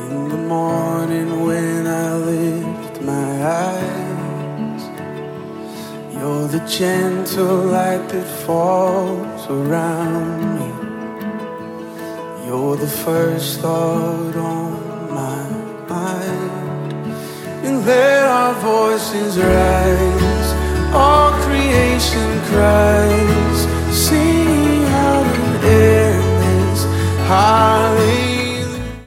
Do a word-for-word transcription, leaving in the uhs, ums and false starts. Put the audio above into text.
In the morning when I lift my eyes, you're the gentle light that falls around me. You're the first thought on my mind. And let our voices rise, all creation cries.